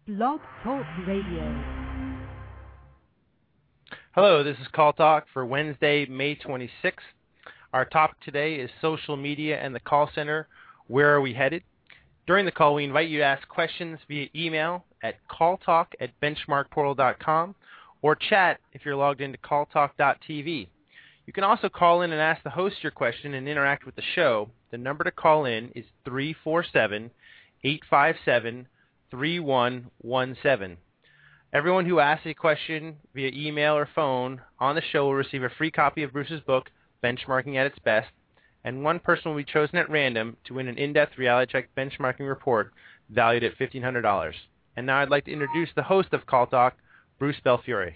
Blog Talk Radio. Hello, this is Call Talk for Wednesday, May 26th. Our topic today is social media and the call center. Where are we headed? During the call, we invite you to ask questions via email at calltalk@benchmarkportal.com or chat if you're logged into calltalk.tv. You can also call in and ask the host your question and interact with the show. The number to call in is 347-857-3117. Everyone who asks a question via email or phone on the show will receive a free copy of Bruce's book, Benchmarking at Its Best, and one person will be chosen at random to win an in-depth reality check benchmarking report valued at $1,500. And now I'd like to introduce the host of Call Talk, Bruce Belfiore.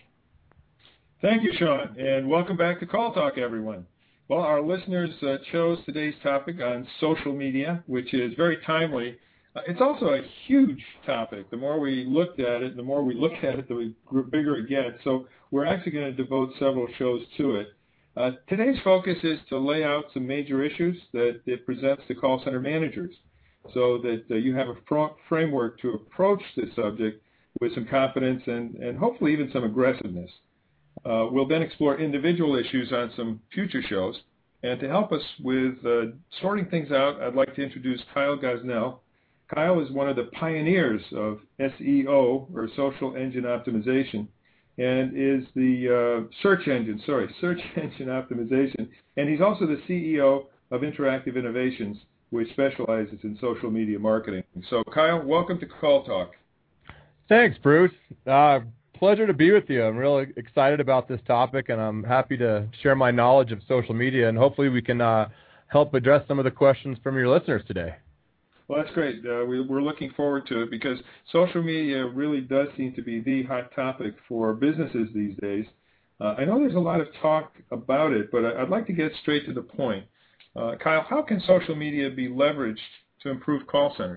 Thank you, Sean, and welcome back to Call Talk, everyone. Well, our listeners chose today's topic on social media, which is very timely. It's also a huge topic. The more we looked at it, the bigger it gets. So we're actually going to devote several shows to it. Today's focus is to lay out some major issues that it presents to call center managers so that you have a framework to approach this subject with some confidence and hopefully even some aggressiveness. We'll then explore individual issues on some future shows. And to help us with sorting things out, I'd like to introduce Kyle Gosnell. Kyle is one of the pioneers of SEO, or Social Engine Optimization, and is the search engine optimization. And he's also the CEO of Interactive Innovations, which specializes in social media marketing. So, Kyle, welcome to Call Talk. Thanks, Bruce. Pleasure to be with you. I'm really excited about this topic, and I'm happy to share my knowledge of social media, and hopefully we can help address some of the questions from your listeners today. Well, that's great. We're looking forward to it because social media really does seem to be the hot topic for businesses these days. I know there's a lot of talk about it, but I'd like to get straight to the point. Kyle, how can social media be leveraged to improve call centers?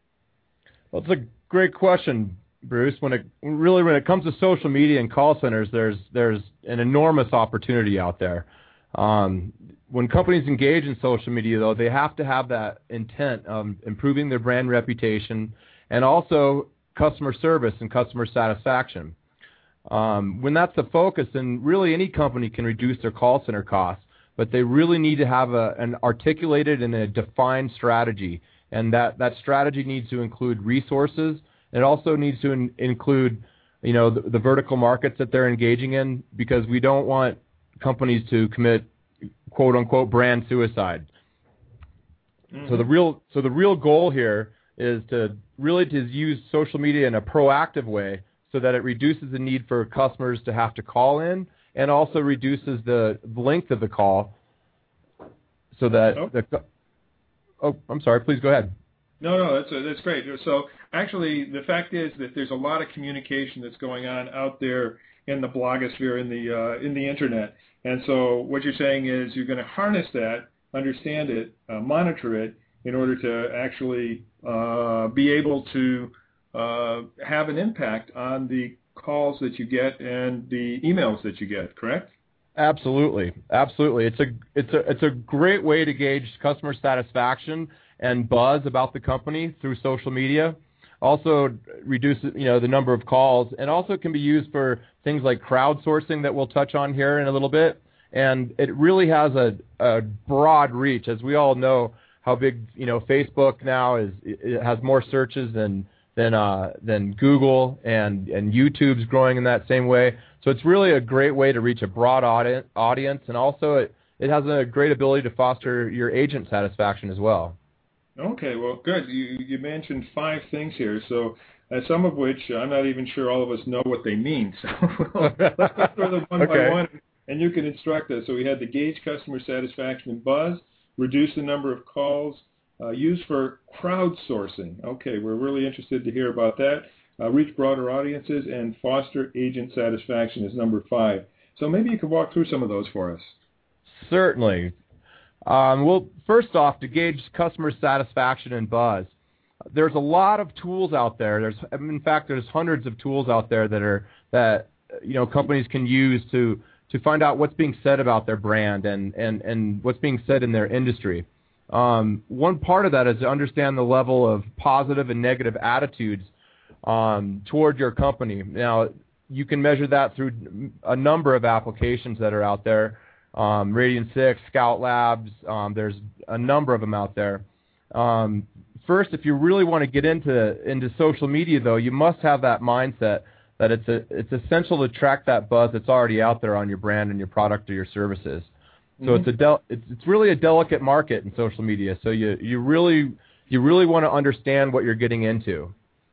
Well, it's a great question, Bruce. When it comes to social media and call centers, there's an enormous opportunity out there. When companies engage in social media, though, they have to have that intent of improving their brand reputation and also customer service and customer satisfaction. When that's the focus, then really any company can reduce their call center costs, but they really need to have an articulated and a defined strategy, and that strategy needs to include resources. It also needs to include, the vertical markets that they're engaging in, because we don't want companies to commit quote-unquote brand suicide. Mm-hmm. So the real goal here is to use social media in a proactive way so that it reduces the need for customers to have to call in and also reduces the length of the call so that I'm sorry, please go ahead. No, that's great. So actually the fact is that there's a lot of communication that's going on out there in the blogosphere, in the internet. And so what you're saying is you're going to harness that, understand it, monitor it, in order to actually be able to have an impact on the calls that you get and the emails that you get, correct? Absolutely. It's a great way to gauge customer satisfaction and buzz about the company through social media. Also reduces the number of calls, and also can be used for things like crowdsourcing that we'll touch on here in a little bit. And it really has a broad reach, as we all know how big Facebook now is. It has more searches than Google, and YouTube's growing in that same way. So it's really a great way to reach a broad audience, and also it has a great ability to foster your agent satisfaction as well. Okay, well, good. You mentioned 5 things here, so some of which I'm not even sure all of us know what they mean. So let's go through them one by one, and you can instruct us. So we had the gauge customer satisfaction and buzz, reduce the number of calls, use for crowdsourcing. Okay, we're really interested to hear about that. Reach broader audiences, and foster agent satisfaction is number 5. So maybe you could walk through some of those for us. Certainly. Well, first off, to gauge customer satisfaction and buzz, there's a lot of tools out there. There's hundreds of tools out there that companies can use to find out what's being said about their brand and what's being said in their industry. One part of that is to understand the level of positive and negative attitudes toward your company. Now, you can measure that through a number of applications that are out there. Radian6, Scout Labs, there's a number of them out there. First, if you really want to get into social media, though, you must have that mindset that it's essential to track that buzz that's already out there on your brand and your product or your services. So it's really a delicate market in social media. So you really want to understand what you're getting into.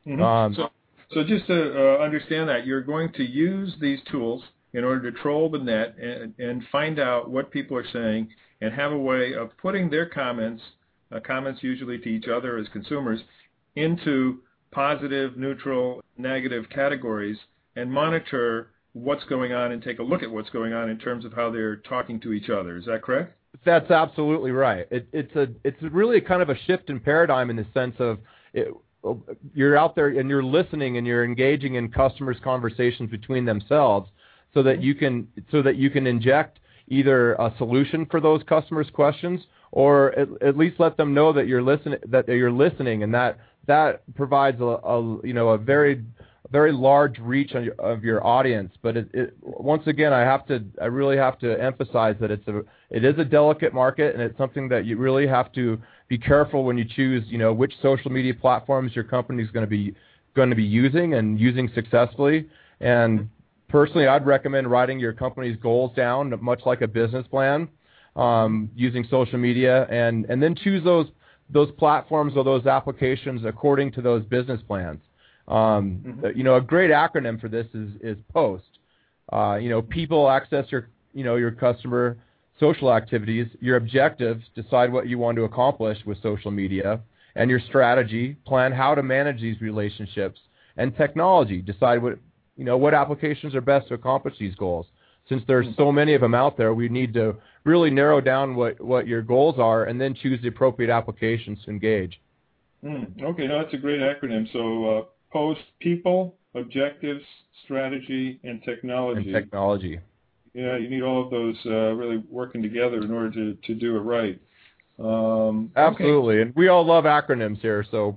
So just to understand that, you're going to use these tools in order to troll the net and find out what people are saying and have a way of putting their comments usually to each other as consumers, into positive, neutral, negative categories and monitor what's going on and take a look at what's going on in terms of how they're talking to each other. Is that correct? That's absolutely right. It's really kind of a shift in paradigm in the sense of you're out there and you're listening and you're engaging in customers' conversations between themselves, so that you can inject either a solution for those customers' questions, or at least let them know that you're listening, and that provides a very large reach of your audience. But once again, I really have to emphasize that it is a delicate market, and it's something that you really have to be careful when you choose, which social media platforms your company is going to be using and using successfully. And personally, I'd recommend writing your company's goals down, much like a business plan, using social media, and then choose those platforms or those applications according to those business plans. A great acronym for this is POST. People, access, your customer, social activities, your objectives, decide what you want to accomplish with social media, and your strategy, plan how to manage these relationships, and technology, decide what applications are best to accomplish these goals. Since there's so many of them out there, we need to really narrow down what your goals are and then choose the appropriate applications to engage. Okay, no, that's a great acronym. So POST: people, objectives, strategy, and technology. Yeah, you need all of those really working together in order to do it right. Absolutely, and we all love acronyms here. So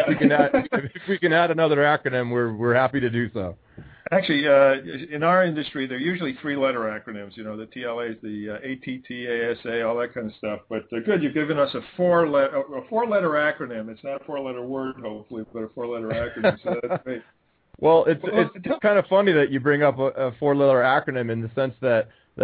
if we can add another acronym, we're happy to do so. Actually, in our industry, they're usually three-letter acronyms. The TLAs, the ATT, ASA, all that kind of stuff. But good, you've given us a four-letter acronym. It's not a four-letter word, hopefully, but a four-letter acronym. So that's great. Well, it's kind of funny that you bring up a four-letter acronym in the sense that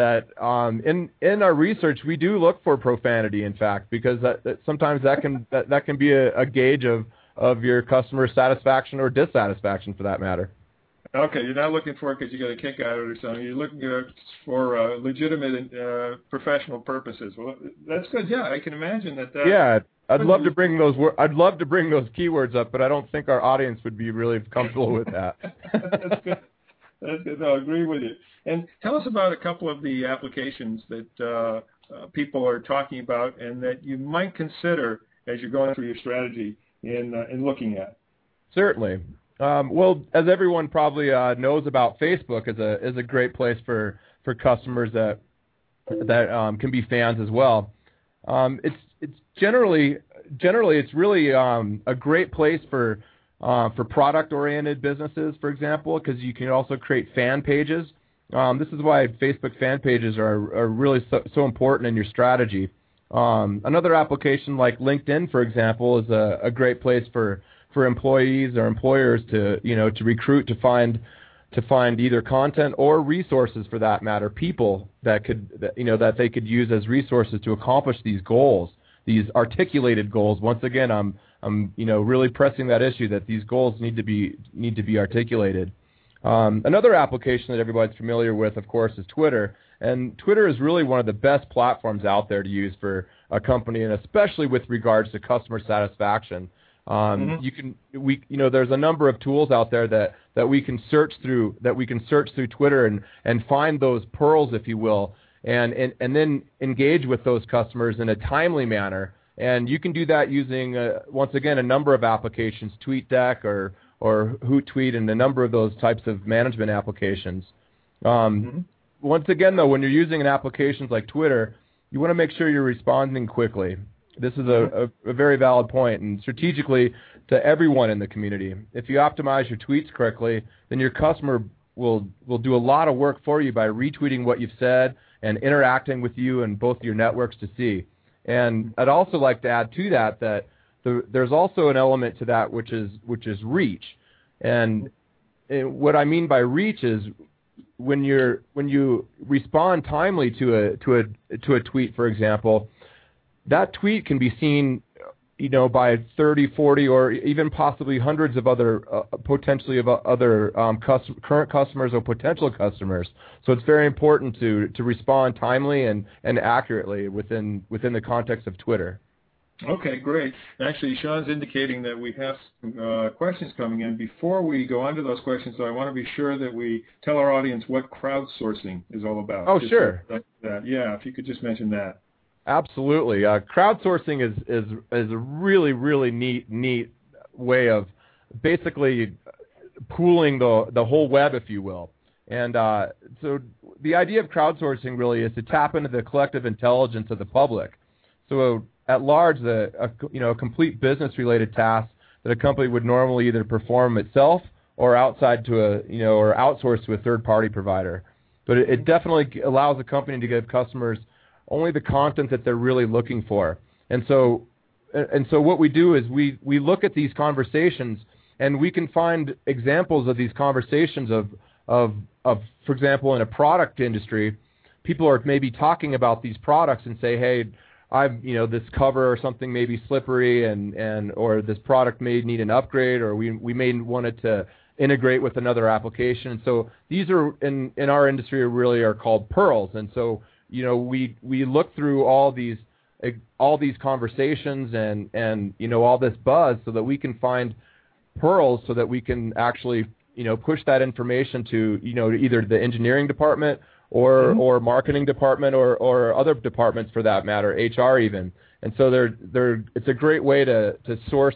in our research we do look for profanity, in fact, because that sometimes that can be a gauge of your customer satisfaction or dissatisfaction, for that matter. Okay, you're not looking for it because you got a kick out of it or something. You're looking for legitimate professional purposes. Well, that's good. Yeah, I can imagine that. Yeah, I'd love to bring those keywords up, but I don't think our audience would be really comfortable with that. That's good. That's good. No, I agree with you. And tell us about a couple of the applications that people are talking about and that you might consider as you're going through your strategy in looking at. Certainly. Well, as everyone probably knows about, Facebook is a great place for customers that can be fans as well. It's generally it's really a great place for product-oriented businesses, for example, because you can also create fan pages. This is why Facebook fan pages are really so important in your strategy. Another application like LinkedIn, for example, is a great place for employees or employers to recruit, to find either content or resources, for that matter, people that they could use as resources to accomplish these goals, these articulated goals. Once again, I'm really pressing that issue that these goals need to be articulated. Another application that everybody's familiar with, of course, is Twitter. And Twitter is really one of the best platforms out there to use for a company, and especially with regards to customer satisfaction. There's a number of tools out there that we can search through Twitter and find those pearls, if you will, and then engage with those customers in a timely manner. And you can do that using once again a number of applications, TweetDeck or Hootsuite, and a number of those types of management applications. Once again, though, when you're using an application like Twitter, you want to make sure you're responding quickly. This is a very valid point, and strategically to everyone in the community. If you optimize your tweets correctly, then your customer will do a lot of work for you by retweeting what you've said and interacting with you and both your networks to see. And I'd also like to add to that there's also an element to that which is reach. And what I mean by reach is when you respond timely to a tweet, for example, that tweet can be seen, by 30, 40, or even possibly hundreds of other current customers or potential customers. So it's very important to respond timely and accurately within the context of Twitter. Okay, great. Actually, Sean's indicating that we have some questions coming in. Before we go on to those questions, though, I want to be sure that we tell our audience what crowdsourcing is all about. Oh, sure. Yeah, if you could just mention that. Absolutely. Crowdsourcing is a really, really neat way of basically pooling the whole web, if you will. And so the idea of crowdsourcing really is to tap into the collective intelligence of the public. So at large, a complete business-related task that a company would normally either perform itself or outside to or outsource to a third-party provider. But it definitely allows a company to give customers only the content that they're really looking for. And so what we do is we look at these conversations, and we can find examples of these conversations of for example, in a product industry, people are maybe talking about these products and say, hey, this cover or something may be slippery or this product may need an upgrade, or we may want it to integrate with another application. So these are in our industry really are called pearls. And so we look through all these conversations and all this buzz so that we can find pearls so that we can actually push that information to either the engineering department or marketing department or other departments for that matter, HR even. And so it's a great way to source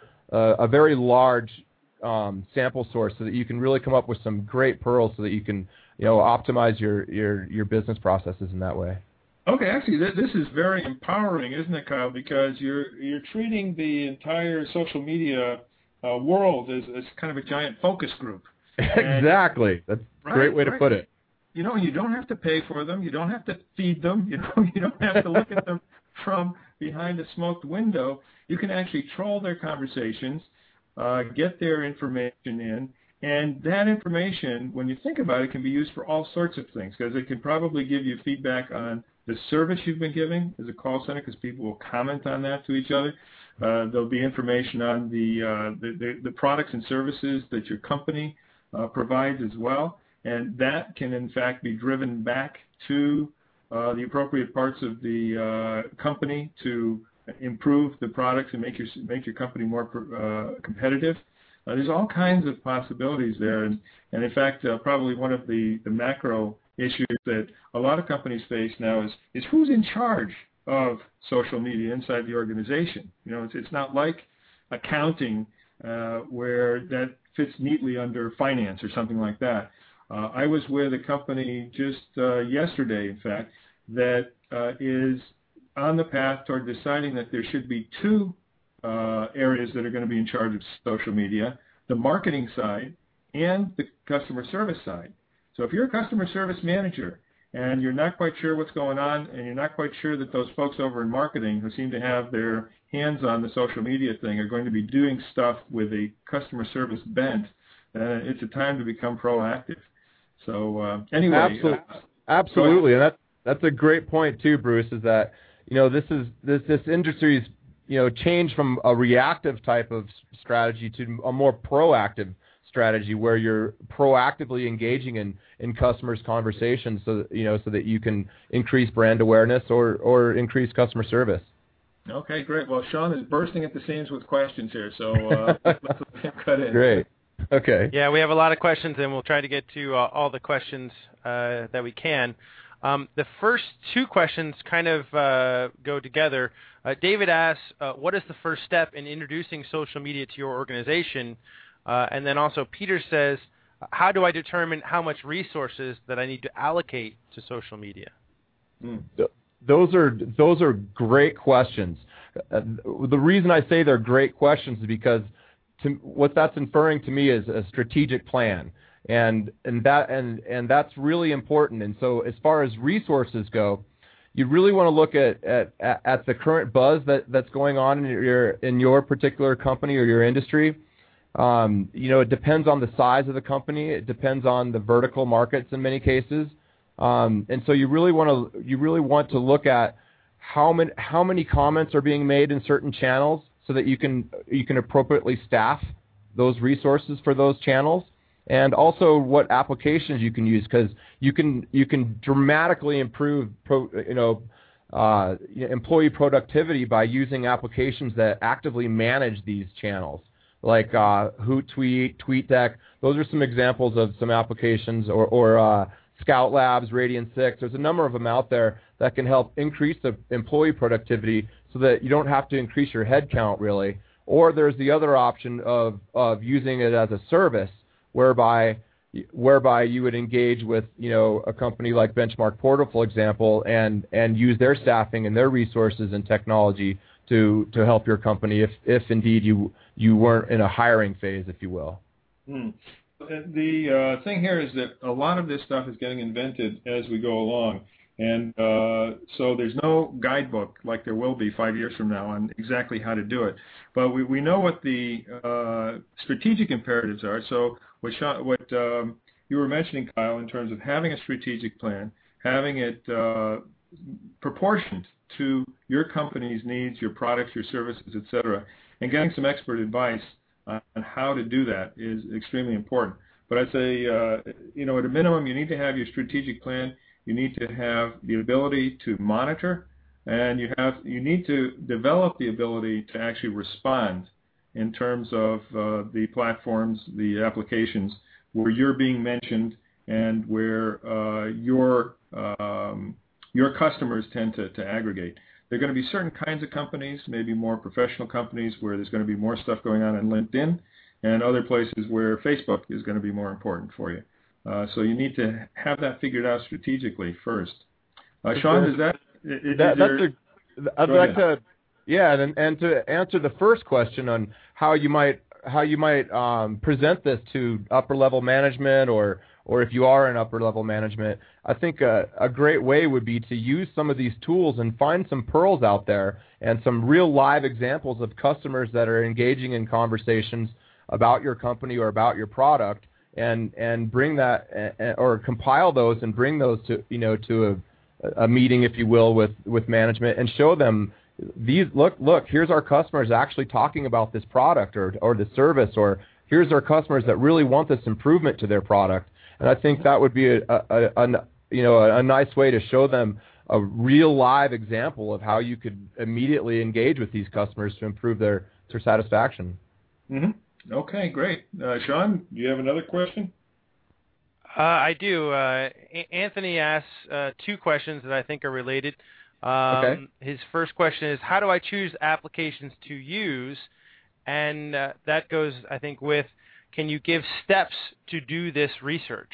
a very large sample source so that you can really come up with some great pearls so that you can optimize your business processes in that way. Okay, actually, this is very empowering, isn't it, Kyle? Because you're treating the entire social media world as kind of a giant focus group. Exactly. That's a great way to put it. You don't have to pay for them. You don't have to feed them. You don't have to look at them from behind a smoked window. You can actually troll their conversations, get their information in, and that information, when you think about it, can be used for all sorts of things, because it can probably give you feedback on the service you've been giving as a call center, because people will comment on that to each other. There'll be information on the products and services that your company provides as well, and that can in fact be driven back to the appropriate parts of the company to improve the products and make your company more competitive. There's all kinds of possibilities there, and in fact, probably one of the macro issues that a lot of companies face now is who's in charge of social media inside the organization. It's not like accounting where that fits neatly under finance or something like that. I was with a company just yesterday, in fact, that is on the path toward deciding that there should be two areas that are going to be in charge of social media: the marketing side and the customer service side. So if you're a customer service manager and you're not quite sure what's going on, and you're not quite sure that those folks over in marketing who seem to have their hands on the social media thing are going to be doing stuff with a customer service bent, it's a time to become proactive. So anyway, absolutely, and that's a great point too, Bruce. Is that this industry's changed from a reactive type of strategy to a more proactive strategy, where you're proactively engaging in customers' conversations, so that you can increase brand awareness or increase customer service. Okay, great. Well, Sean is bursting at the seams with questions here, so let's cut in. Great. Okay. Yeah, we have a lot of questions, and we'll try to get to all the questions that we can. The first two questions kind of go together. David asks, what is the first step in introducing social media to your organization? And then also Peter says, how do I determine how much resources that I need to allocate to social media? Those are great questions. The reason I say they're great questions is because what that's inferring to me is a strategic plan, and that's really important. And so, as far as resources go, you really want to look at the current buzz that's going on in your particular company or your industry. It depends on the size of the company. It depends on the vertical markets in many cases. And so you really want to look at how many comments are being made in certain channels so that you can appropriately staff those resources for those channels, and also what applications you can use, because you can dramatically improve employee productivity by using applications that actively manage these channels, like Hootsuite, TweetDeck. Those are some examples of some applications, or Scout Labs, Radian6. There's a number of them out there that can help increase the employee productivity so that you don't have to increase your head count, really. Or there's the other option of using it as a service, whereby you would engage with a company like Benchmark Portal, for example, and use their staffing and their resources and technology to help your company if indeed you weren't in a hiring phase, if you will. The thing here is that a lot of this stuff is getting invented as we go along, and so there's no guidebook like there will be 5 years from now on exactly how to do it. But we know what the strategic imperatives are. So what you were mentioning, Kyle, in terms of having a strategic plan, having it proportioned to your company's needs, your products, your services, etc., and getting some expert advice on how to do that is extremely important. But I'd say, at a minimum, you need to have your strategic plan. You need to have the ability to monitor, and you need to develop the ability to actually respond in terms of the platforms, the applications where you're being mentioned and where your customers tend to aggregate. There are going to be certain kinds of companies, maybe more professional companies, where there's going to be more stuff going on LinkedIn, and other places where Facebook is going to be more important for you. So you need to have that figured out strategically first. Sean, I'd like to, and to answer the first question on how you might present this to upper level management, or if you are in upper level management, I think a great way would be to use some of these tools and find some pearls out there and some real live examples of customers that are engaging in conversations about your company or about your product, and bring that or compile those and bring those to a meeting, if you will, with management, and show them look, here's our customers actually talking about this product or the service, or here's our customers that really want this improvement to their product. And I think that would be a nice way to show them a real live example of how you could immediately engage with these customers to improve their satisfaction. Mm-hmm. Okay, great. Sean, do you have another question? I do. Anthony asks two questions that I think are related. Okay. His first question is, how do I choose applications to use? And that goes, I think, with, can you give steps to do this research?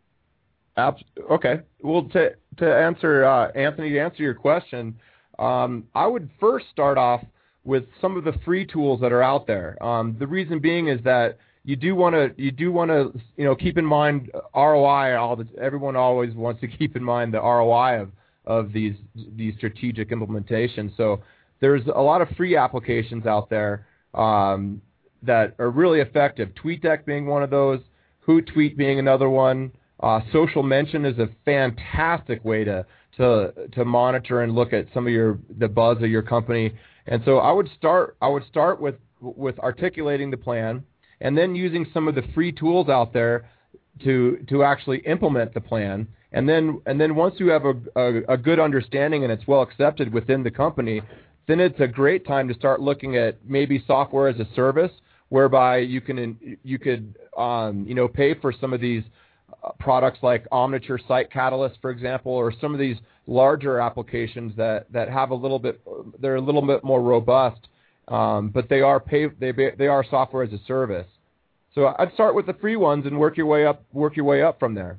Okay. Well, to answer, Anthony, to answer your question, I would first start off with some of the free tools that are out there. The reason being is that you do want to keep in mind ROI. Everyone always wants to keep in mind the ROI of these strategic implementations. So there's a lot of free applications out there that are really effective. TweetDeck being one of those, Hootsuite being another one. Social Mention is a fantastic way to monitor and look at some of the buzz of your company. And so I would start with articulating the plan, and then using some of the free tools out there to actually implement the plan. And then once you have a good understanding and it's well accepted within the company, then it's a great time to start looking at maybe software as a service, whereby you could pay for some of these products like Omniture Site Catalyst, for example, or some of these larger applications that have they're a little bit more robust, but they are software as a service. So I'd start with the free ones and work your way up from there.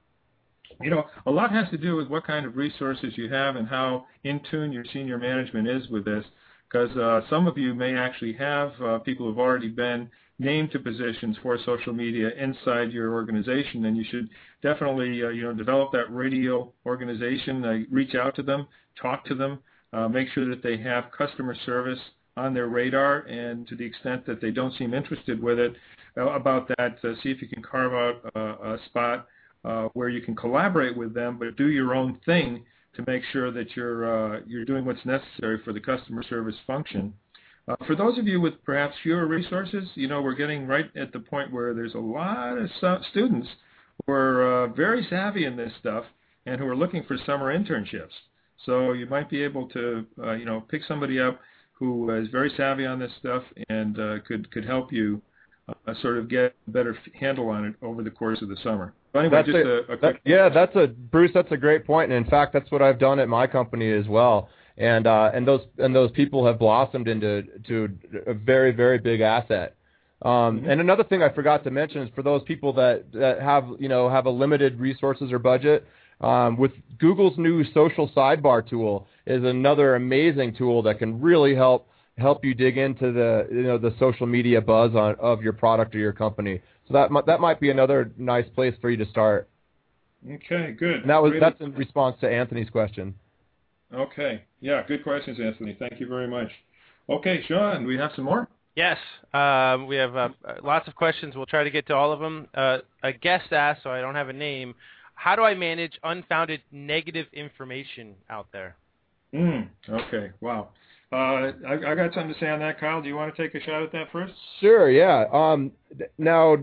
A lot has to do with what kind of resources you have and how in tune your senior management is with this. because some of you may actually have people who've already been named to positions for social media inside your organization, and you should definitely develop that radio organization, reach out to them, talk to them, make sure that they have customer service on their radar, and to the extent that they don't seem interested with it, about that, see if you can carve out a spot where you can collaborate with them, but do your own thing to make sure that you're doing what's necessary for the customer service function. For those of you with perhaps fewer resources, we're getting right at the point where there's a lot of students who are very savvy in this stuff and who are looking for summer internships. So you might be able to, pick somebody up who is very savvy on this stuff and could help you sort of get a better handle on it over the course of the summer. But anyway, Bruce, that's a great point, and in fact, that's what I've done at my company as well. And those people have blossomed into a very, very big asset. And another thing I forgot to mention is for those people that have a limited resources or budget, with Google's new social sidebar tool is another amazing tool that can really help you dig into the social media buzz of your product or your company. So that might be another nice place for you to start. Okay, good. And that's in response to Anthony's question. Okay. Yeah, good questions, Anthony. Thank you very much. Okay, Sean, we have some more? Yes. We have lots of questions. We'll try to get to all of them. A guest asked, so I don't have a name, how do I manage unfounded negative information out there? Okay. Wow. I got something to say on that, Kyle. Do you want to take a shot at that first? Sure, yeah. Now,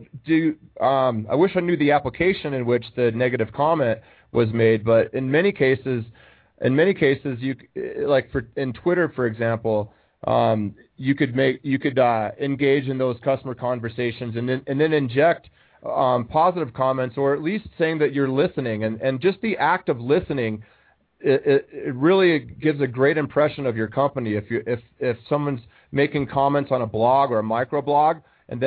I wish I knew the application in which the negative comment was made, but in many cases, you in Twitter, for example, you could engage in those customer conversations and then inject positive comments, or at least saying that you're listening, and just the act of listening. It really gives a great impression of your company if someone's making comments on a blog or a microblog, and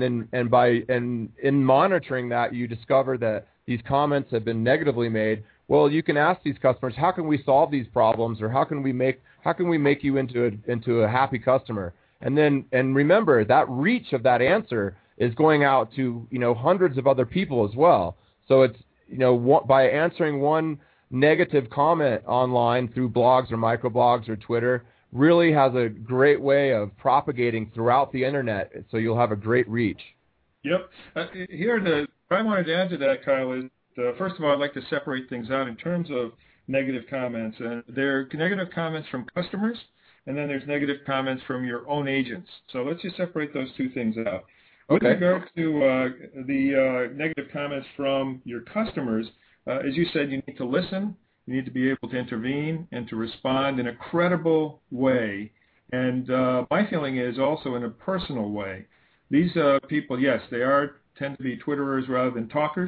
in monitoring that you discover that these comments have been negatively made. Well, you can ask these customers, how can we solve these problems, or how can we make you into a happy customer? And remember that reach of that answer is going out to hundreds of other people as well. So it's by answering one negative comment online through blogs or microblogs or Twitter really has a great way of propagating throughout the internet, so you'll have a great reach. Yep. What I wanted to add to that, Kyle, is first of all, I'd like to separate things out in terms of negative comments. There are negative comments from customers, and then there's negative comments from your own agents. So let's just separate those two things out. With regard to the negative comments from your customers, as you said, you need to listen, you need to be able to intervene and to respond in a credible way. And my feeling is also in a personal way. These people, yes, they tend to be Twitterers rather than talkers,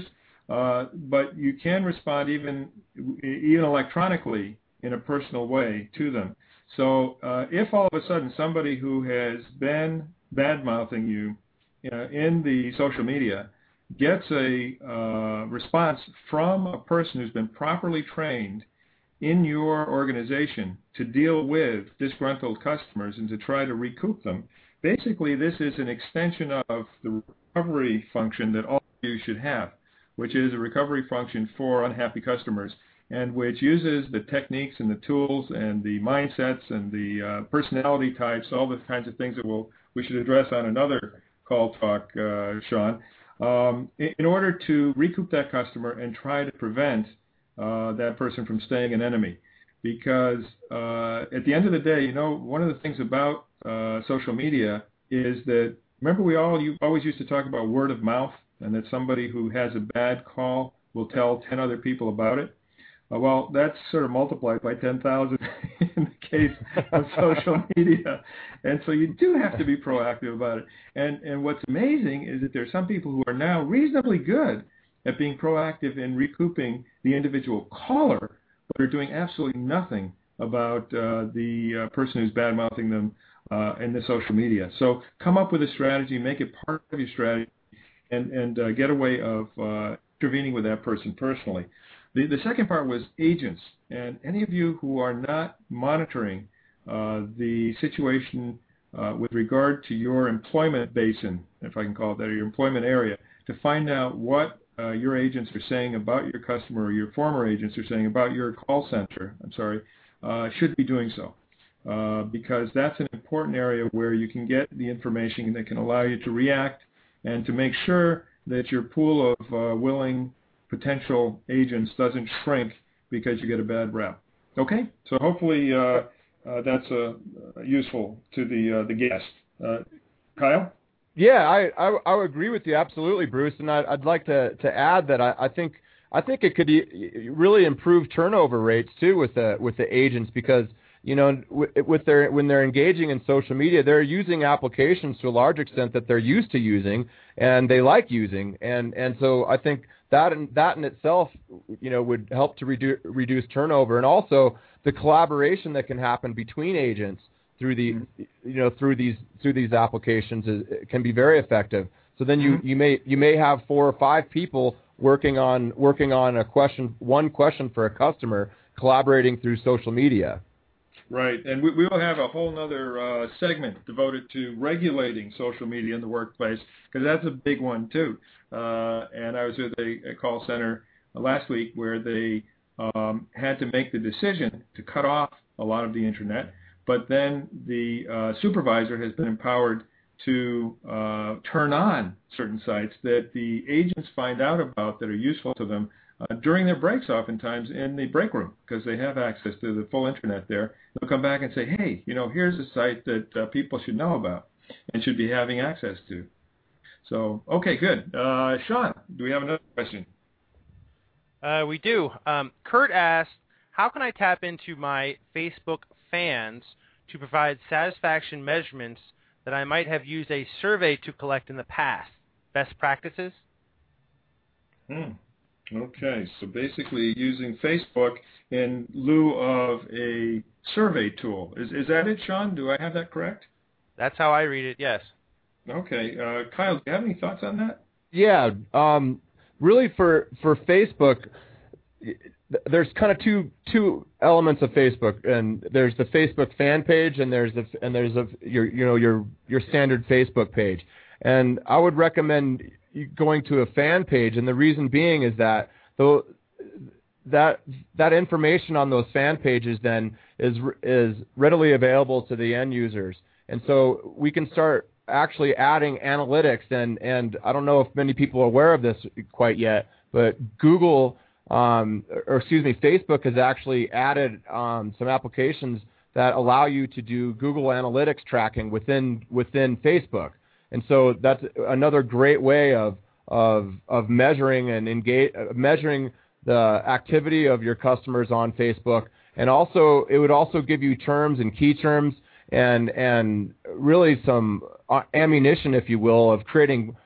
but you can respond even electronically in a personal way to them. So if all of a sudden somebody who has been bad-mouthing you in the social media gets a response from a person who's been properly trained in your organization to deal with disgruntled customers and to try to recoup them, basically this is an extension of the recovery function that all of you should have, which is a recovery function for unhappy customers, and which uses the techniques and the tools and the mindsets and the personality types, all the kinds of things that we should address on another call talk, Sean, in order to recoup that customer and try to prevent that person from staying an enemy. Because at the end of the day, one of the things about social media is that, remember you always used to talk about word of mouth, and that somebody who has a bad call will tell 10 other people about it. Well, that's sort of multiplied by 10,000 in the case of social media. And so you do have to be proactive about it. And what's amazing is that there are some people who are now reasonably good at being proactive in recouping the individual caller, but are doing absolutely nothing about the person who's bad-mouthing them in the social media. So come up with a strategy, make it part of your strategy, and get a way of intervening with that person personally. The second part was agents, and any of you who are not monitoring the situation with regard to your employment basin, if I can call it that, or your employment area, to find out what your agents are saying about your customer, or your former agents are saying about your call center, should be doing so. Because that's an important area where you can get the information that can allow you to react and to make sure that your pool of willing potential agents doesn't shrink because you get a bad rep. Okay? So hopefully that's useful to the guest. Kyle? Yeah, I would agree with you absolutely, Bruce, and I'd like to add that I think it could really improve turnover rates too with the agents, because when they're engaging in social media, they're using applications to a large extent that they're used to using and they like using, and so I think that in itself would help to reduce turnover, and also the collaboration that can happen between agents through these applications can be very effective. So then you may have 4 or 5 people working on one question for a customer, collaborating through social media. Right, and we will have a whole other segment devoted to regulating social media in the workplace, because that's a big one too. And I was with a call center last week where they had to make the decision to cut off a lot of the internet, but then the supervisor has been empowered to turn on certain sites that the agents find out about that are useful to them during their breaks, oftentimes in the break room, because they have access to the full internet there. They'll come back and say, hey, here's a site that people should know about and should be having access to. So, okay, good. Sean, do we have another question? We do. Kurt asked, how can I tap into my Facebook fans to provide satisfaction measurements that I might have used a survey to collect in the past? Best practices? Okay, so basically using Facebook in lieu of a survey tool. Is that it, Sean? Do I have that correct? That's how I read it, yes. Okay. Kyle, do you have any thoughts on that? Yeah. Really for Facebook, there's kind of two elements of Facebook, and there's the Facebook fan page, and there's your standard Facebook page. And I would recommend going to a fan page, and the reason being is that that information on those fan pages then is readily available to the end users, and so we can start actually adding analytics. And I don't know if many people are aware of this quite yet, but Facebook has actually added some applications that allow you to do Google Analytics tracking within Facebook. And so that's another great way of measuring and measuring the activity of your customers on Facebook. And also, it would also give you terms and key terms and really some ammunition, if you will, of creating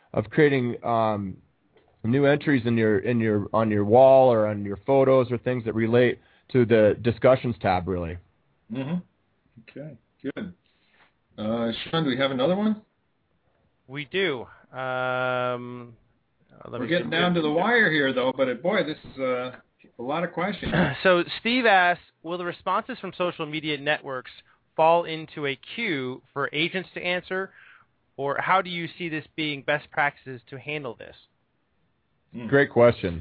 new entries on your wall or on your photos or things that relate to the discussions tab, really. Mm-hmm. Okay, good. Sean, do we have another one? We do. We're getting down to the wire here, though, but boy, this is a lot of questions. So Steve asks, will the responses from social media networks fall into a queue for agents to answer, or how do you see this being best practices to handle this? Great question.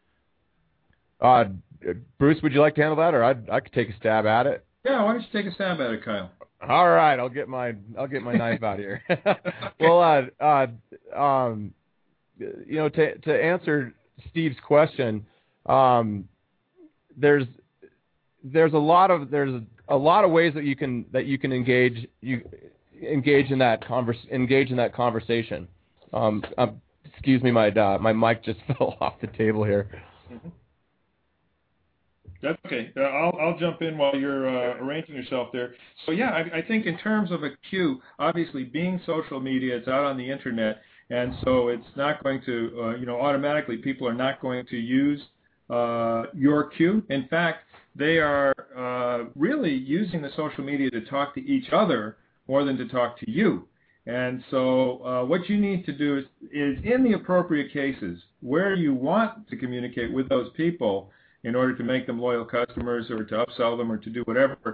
Bruce, would you like to handle that, or I could take a stab at it? Yeah, why don't you take a stab at it, Kyle? All right, I'll get my knife out here. Well, to answer Steve's question, there's a lot of ways that you can engage in that conversation. Excuse me, my mic just fell off the table here. Mm-hmm. That's okay. I'll jump in while you're arranging yourself there. So yeah, I think in terms of a queue, obviously being social media, it's out on the internet, and so it's not going to, automatically people are not going to use your queue. In fact, they are really using the social media to talk to each other more than to talk to you. And so what you need to do is in the appropriate cases where you want to communicate with those people in order to make them loyal customers or to upsell them or to do whatever,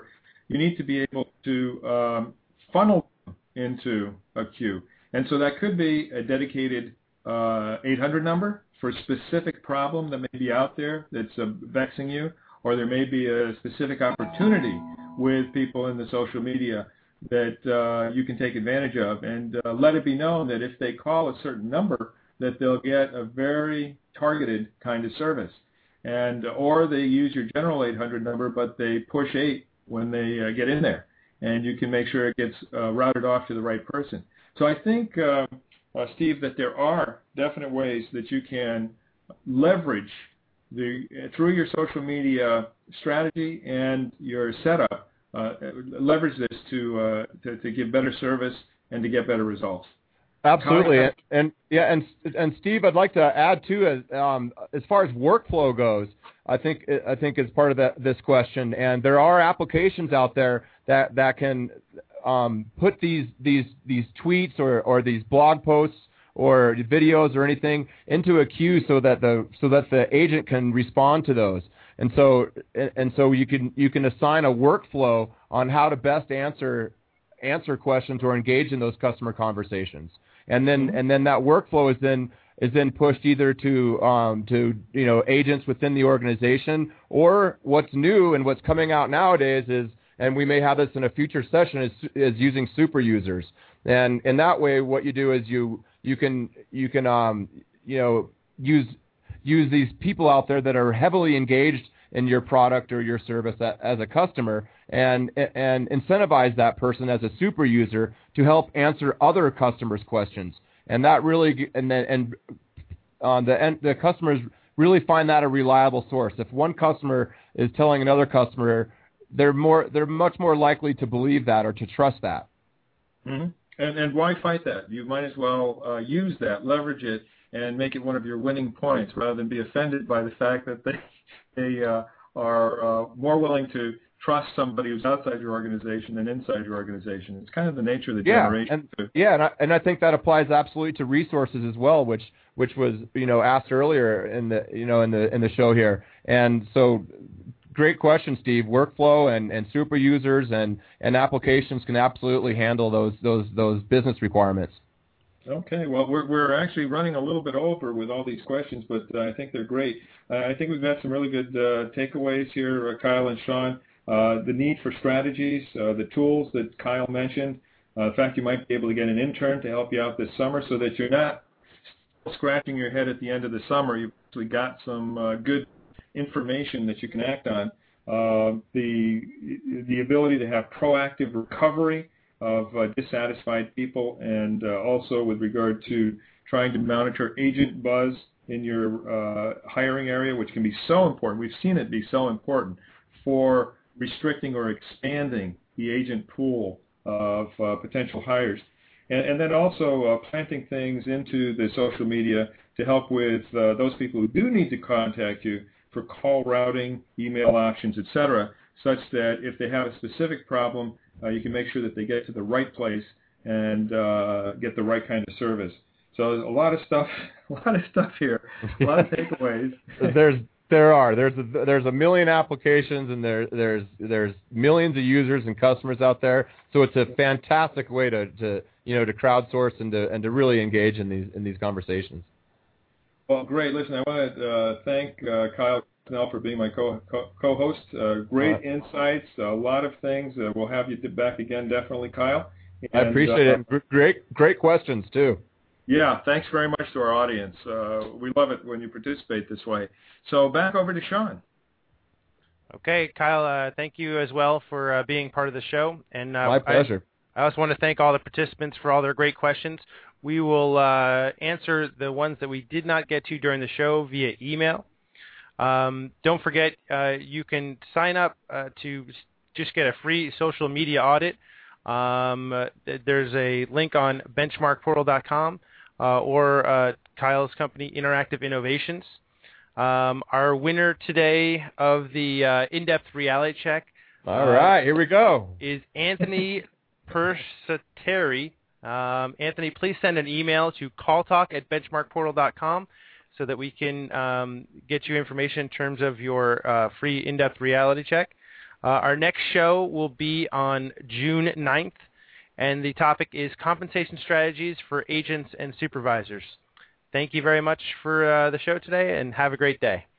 you need to be able to funnel them into a queue. And so that could be a dedicated 800 number for a specific problem that may be out there that's vexing you, or there may be a specific opportunity with people in the social media that you can take advantage of, and let it be known that if they call a certain number, that they'll get a very targeted kind of service. And or they use your general 800 number, but they push 8 when they get in there, and you can make sure it gets routed off to the right person. So I think, Steve, that there are definite ways that you can leverage through your social media strategy and your setup, leverage this to give better service and to get better results. Absolutely, and Steve, I'd like to add too, as far as workflow goes, I think is part of this question, and there are applications out there that can put these tweets or these blog posts or videos or anything into a queue so that the agent can respond to those. And so you can assign a workflow on how to best answer questions or engage in those customer conversations. And then that workflow is then pushed either to agents within the organization, or what's new and what's coming out nowadays is, and we may have this in a future session, is using super users. And in that way, what you do is you can use these people out there that are heavily engaged in your product or your service as a customer, and incentivize that person as a super user to help answer other customers' questions. And that really, the customers really find that a reliable source. If one customer is telling another customer, they're much more likely to believe that or to trust that. Mm-hmm. And why fight that? You might as well use that, leverage it, and make it one of your winning points, rather than be offended by the fact that they are more willing to trust somebody who's outside your organization than inside your organization. It's kind of the nature of the generation. And I think that applies absolutely to resources as well, which was asked earlier in the show here. And so, great question, Steve. Workflow and super users and applications can absolutely handle those business requirements. Okay, well, we're actually running a little bit over with all these questions, but I think they're great. I think we've got some really good takeaways here, Kyle and Sean. The need for strategies, the tools that Kyle mentioned. In fact, you might be able to get an intern to help you out this summer so that you're not scratching your head at the end of the summer. You've actually got some good information that you can act on. The ability to have proactive recovery of dissatisfied people, and also with regard to trying to monitor agent buzz in your hiring area, which can be so important. We've seen it be so important for restricting or expanding the agent pool of potential hires. And then also planting things into the social media to help with those people who do need to contact you for call routing, email options, etc., such that if they have a specific problem, you can make sure that they get to the right place and get the right kind of service. So there's a lot of stuff here, a lot of takeaways. There's a million applications, and there's millions of users and customers out there. So it's a fantastic way to crowdsource and to really engage in these conversations. Well, great. Listen, I want to thank Kyle Knell for being my co-host. Great insights, a lot of things. We'll have you back again, definitely, Kyle. And, I appreciate it. Great questions, too. Yeah, thanks very much to our audience. We love it when you participate this way. So back over to Sean. Okay, Kyle, thank you as well for being part of the show. And my pleasure. I also want to thank all the participants for all their great questions. We will answer the ones that we did not get to during the show via email. Don't forget, you can sign up to just get a free social media audit. There's a link on benchmarkportal.com or Kyle's company, Interactive Innovations. Our winner today of the in-depth reality check. All right, here we go. Is Anthony Persateri. Anthony, please send an email to calltalk@benchmarkportal.com so that we can get you information in terms of your free in-depth reality check. Our next show will be on June 9th, and the topic is compensation strategies for agents and supervisors. Thank you very much for the show today, and have a great day.